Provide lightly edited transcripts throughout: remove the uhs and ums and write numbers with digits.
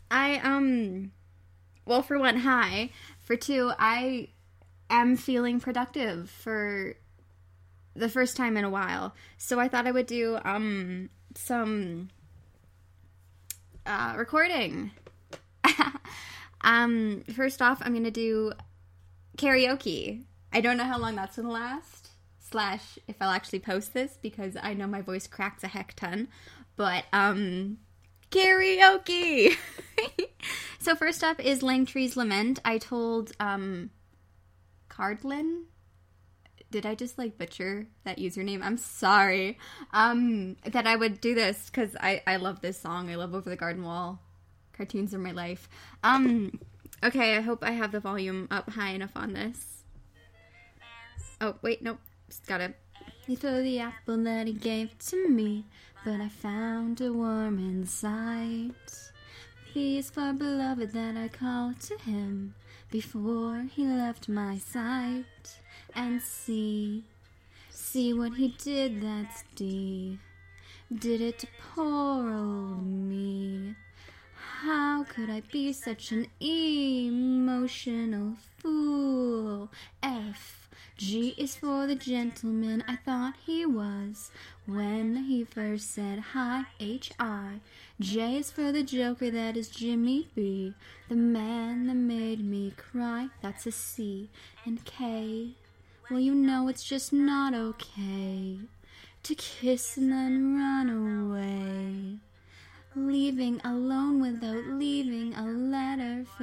Well, for one, hi. For two, I am feeling productive for the first time in a while. So I thought I would do, some, recording. First off, I'm gonna do karaoke. I don't know how long that's gonna last. Slash, if I'll actually post this, because I know my voice cracks a heck ton. But, karaoke! So first up is Langtry's Lament. I told, Cardlin? Did I just, butcher that username? I'm sorry. That I would do this, because I love this song. I love Over the Garden Wall. Cartoons are my life. Okay, I hope I have the volume up high enough on this. Oh, wait, nope. Just gotta... He threw the apple that he gave to me, but I found a worm inside. He's far beloved that I called to him before he left my sight. And see what he did, that's D. Did it to poor old me. How could I be such an emotional fool? F. G is for the gentleman I thought he was when he first said hi, H-I. J is for the joker, that is Jimmy B. The man that made me cry, that's a C. And K, well, you know it's just not okay to kiss and then run away. Leaving alone without leaving a letter for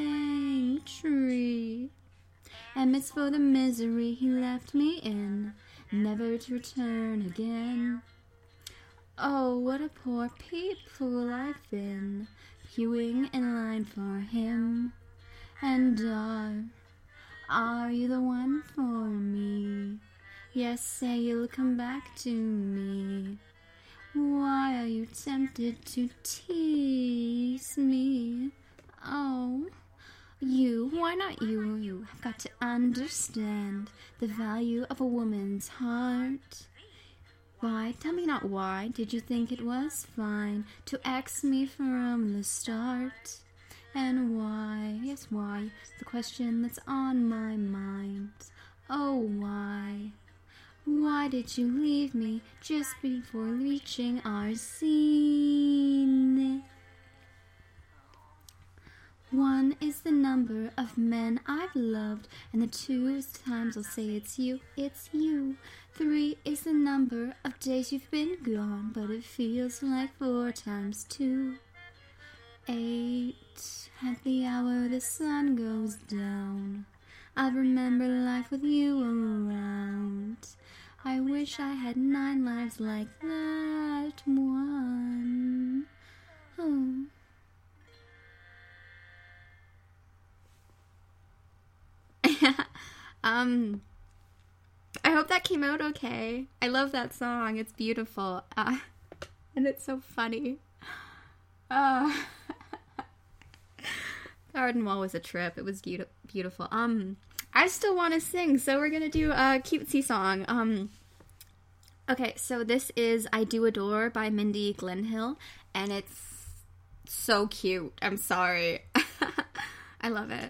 Langtry. M is for the misery he left me in, never to return again. Oh, what a poor people I've been, queuing in line for him. And are you the one for me? Yes, say you'll come back to me. Why are you tempted to tease me? Oh, why not you? You have got to understand the value of a woman's heart. Why, tell me not why, did you think it was fine to ask me from the start? And why, yes, why, the question that's on my mind. Oh, why? Why did you leave me just before reaching our scene? 1 is the number of men I've loved, and the 2 is times I'll say it's you, it's you. 3 is the number of days you've been gone, but it feels like 4 times 2. 8, at the hour the sun goes down, I remember life with you around. I wish I had 9 lives like that one. Oh. I hope that came out okay. I love that song. It's beautiful. And it's so funny. Garden Wall was a trip. It was beautiful. I still want to sing, so we're gonna do a cutesy song. Okay, so this is I Do Adore by Mindy Glenhill, and it's so cute. I'm sorry. I love it.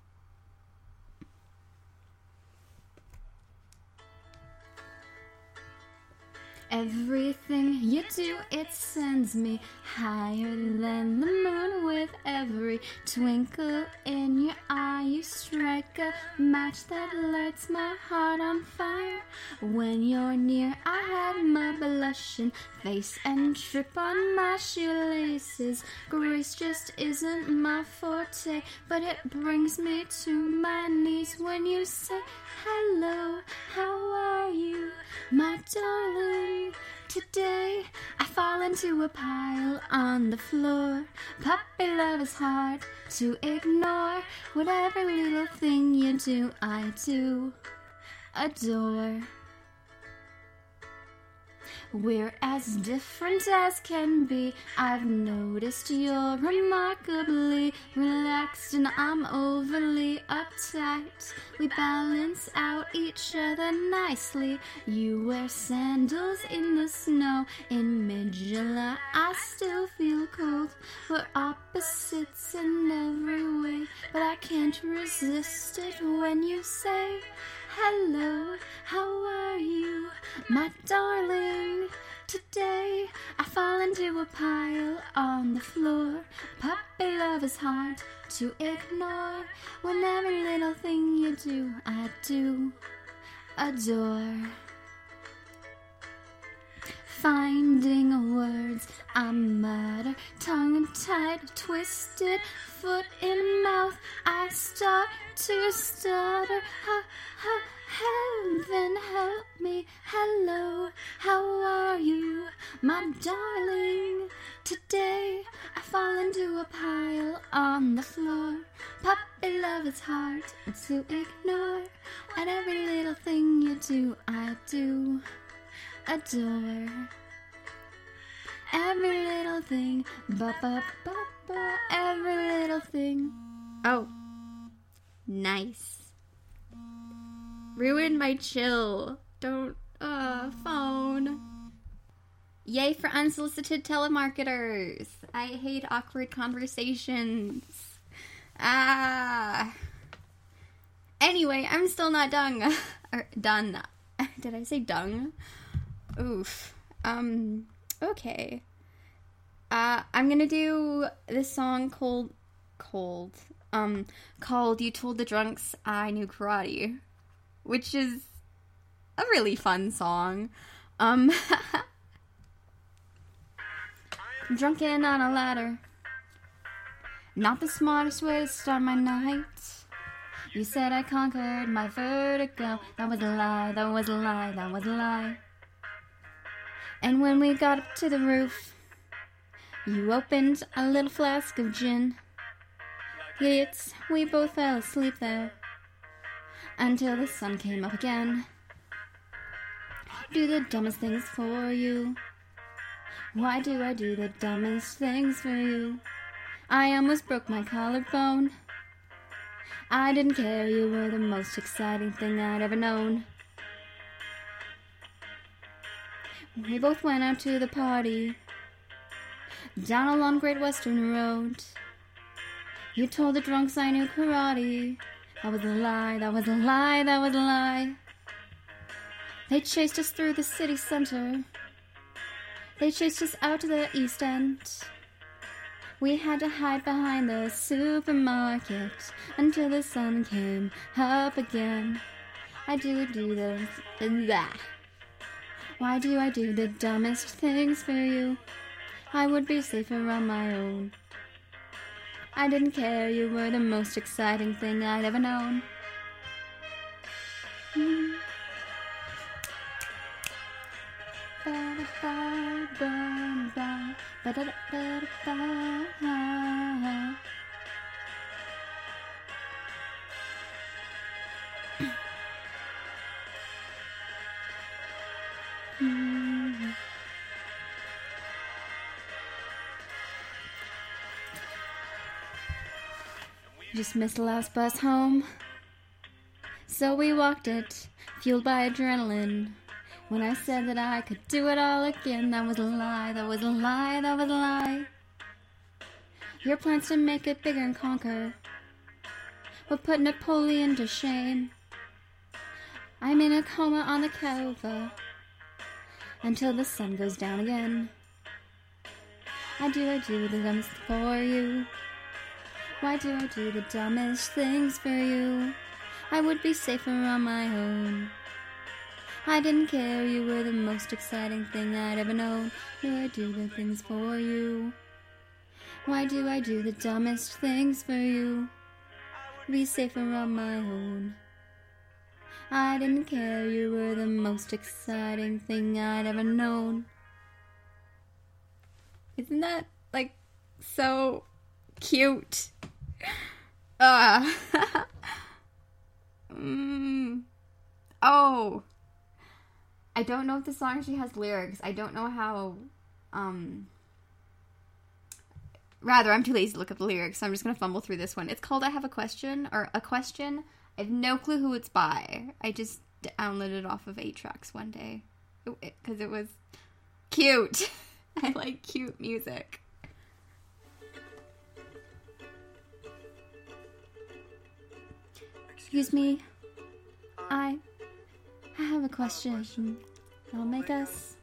Everything you do, it sends me higher than the moon. With every twinkle in your eye, you strike a match that lights my heart on fire. When you're near, I have my blushing face and trip on my shoelaces. Grace just isn't my forte, but it brings me to my knees when you say, hello, how are you, my darling? Today I fall into a pile on the floor. Puppy love is hard to ignore. Whatever little thing you do, I do adore. We're as different as can be. I've noticed you're remarkably relaxed and I'm overly uptight. We balance out each other nicely. You wear sandals in the snow. In mid-July I still feel cold. We're opposites in every way, but I can't resist it when you say hello, how are you, my darling? Today I fall into a pile on the floor. Puppy love is hard to ignore. When every little thing you do, I do adore. Finding words I mutter, tongue tied, twisted, foot in mouth, I start to stutter. Heaven help me, hello, how are you, my darling? Today I fall into a pile on the floor. Puppy love is hard to ignore, and every little thing you do, I do adore. Every little thing, every little thing. Oh, nice. Ruined my chill. Don't, phone. Yay for unsolicited telemarketers. I hate awkward conversations. Anyway, I'm still not done. Done. Did I say dung? Oof. Okay. I'm gonna do this song called You Told the Drunks I Knew Karate, which is a really fun song. Drunken on a ladder, not the smartest way to start my night. You said I conquered my vertigo. That was a lie, that was a lie, that was a lie. And when we got up to the roof, you opened a little flask of gin. Idiots, we both fell asleep there until the sun came up again. Do the dumbest things for you. Why do I do the dumbest things for you? I almost broke my collarbone. I didn't care, you were the most exciting thing I'd ever known. We both went out to the party down along Great Western Road. You told the drunks I knew karate. That was a lie, that was a lie, that was a lie. They chased us through the city center. They chased us out to the East End. We had to hide behind the supermarket until the sun came up again. I do this and that. Why do I do the dumbest things for you? I would be safer on my own. I didn't care, you were the most exciting thing I'd ever known. Just missed the last bus home, so we walked it, fueled by adrenaline. When I said that I could do it all again, that was a lie, that was a lie, that was a lie. Your plans to make it bigger and conquer would put Napoleon to shame. I'm in a coma on the Kelva until the sun goes down again. I do the dumbest for you. Why do I do the dumbest things for you? I would be safer on my own. I didn't care, you were the most exciting thing I'd ever known. Do I do the things for you? Why do I do the dumbest things for you? Be safer on my own. I didn't care, you were the most exciting thing I'd ever known. Isn't that, like, so cute? Oh. I don't know if the song actually has lyrics. I don't know how, rather, I'm too lazy to look up the lyrics, so I'm just gonna fumble through this one. It's called I Have a Question, or A Question. I have no clue who it's by. I just downloaded it off of 8Tracks one day. Because it was cute. I like cute music. Excuse me. I have a question. That'll make us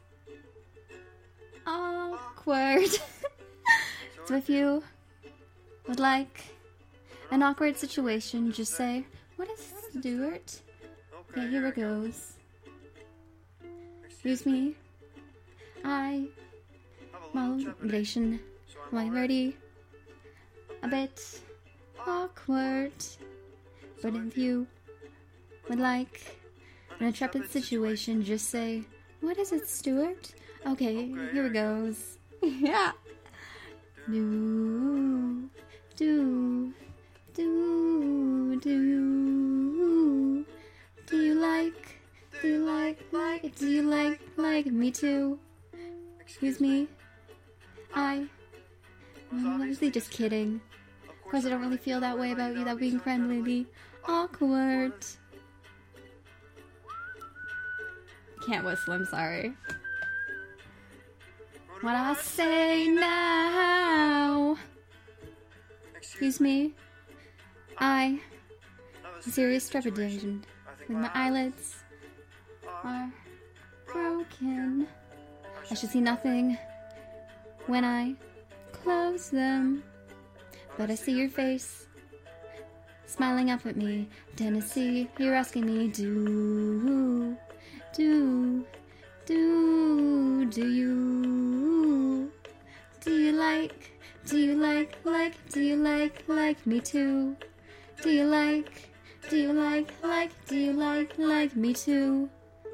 awkward. So if you would like an awkward situation, just say, "What is Stuart?" Okay, here it goes. Excuse me. My motivation. Am I ready? A bit awkward. But if you would like an intrepid situation, just say, "What is it, Stuart?" Okay, here it goes. Yeah. Do you like me too? Excuse me? I'm obviously just kidding. Of course I don't really feel that way about you. That would be incredibly awkward. Can't whistle, I'm sorry. What I say now? Excuse me? I serious trepidation with my eyelids are broken. I should see nothing when I close them, but I see your face smiling up at me. Tennessee, you're asking me, do you like me too? Do you like me too?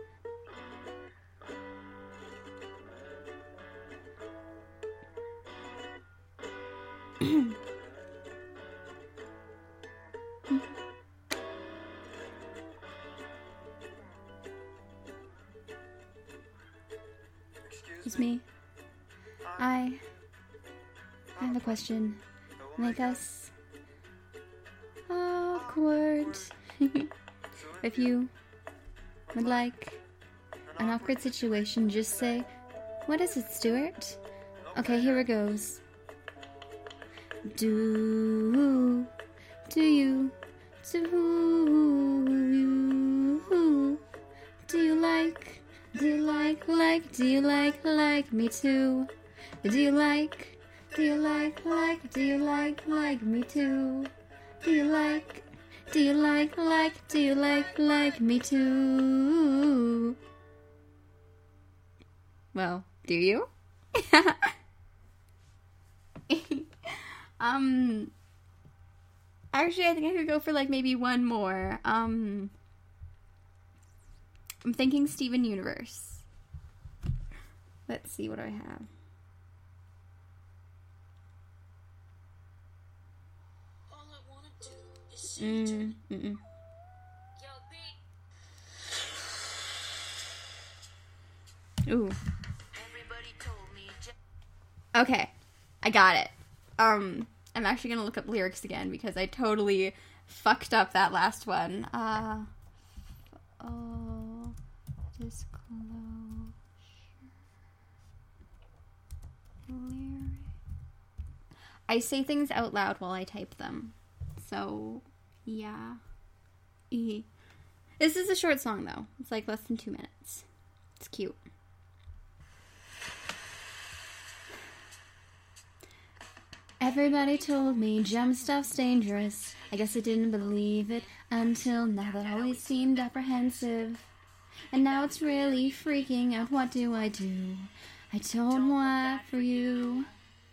Excuse me. I have a question. Make us awkward. If you would like an awkward situation, just say, "What is it, Stuart?" Okay, here it goes. Do you like me too? Do you like me too? Do you like me too? Well, do you? Actually, I think I could go for like maybe one more. I'm thinking Steven Universe. Let's see what I have. All I wanna do is see Ooh. Okay, I got it. I'm actually gonna look up lyrics again because I totally fucked up that last one. Disclosure. Lyric. I say things out loud while I type them. So, yeah. This is a short song though. It's like less than 2 minutes. It's cute. Everybody told me gem stuff's dangerous. I guess I didn't believe it until now. That always seemed apprehensive. And now it's really freaking out. What do? I don't want for you.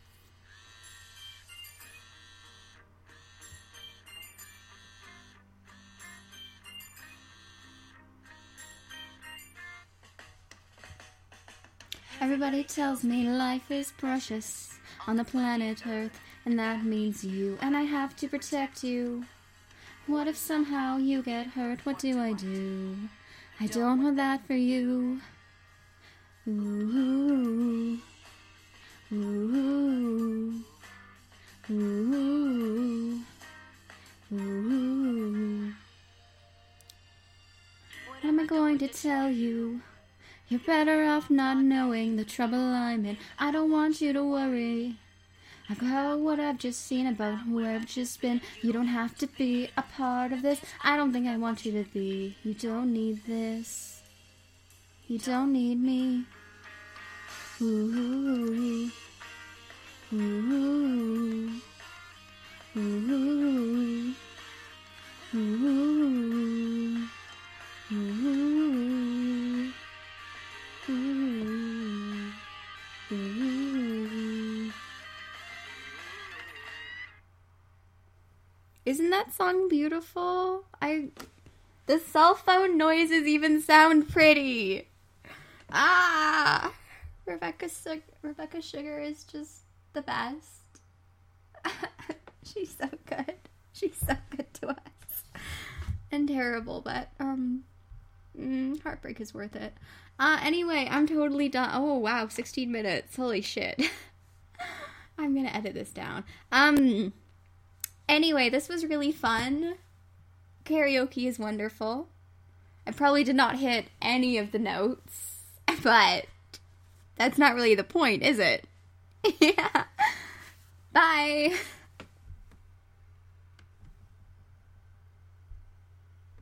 Everybody tells me life is precious on the planet Earth, and that means you, and I have to protect you. What if somehow you get hurt? What do? I don't want that for you. Ooh, ooh, ooh, ooh. What am I going to tell you? You're better off not knowing the trouble I'm in. I don't want you to worry about what I've just seen, about who I've just been. You don't have to be a part of this. I don't think I want you to be. You don't need this. You don't need me. Ooh, ooh, ooh, ooh, ooh, ooh, ooh, ooh. Isn't that song beautiful? The cell phone noises even sound pretty. Ah, Rebecca Sugar is just the best. She's so good. She's so good to us. And terrible, but heartbreak is worth it. Anyway, I'm totally done. Oh wow, 16 minutes. Holy shit. I'm gonna edit this down. Anyway, this was really fun. Karaoke is wonderful. I probably did not hit any of the notes, but that's not really the point, is it? Yeah. Bye.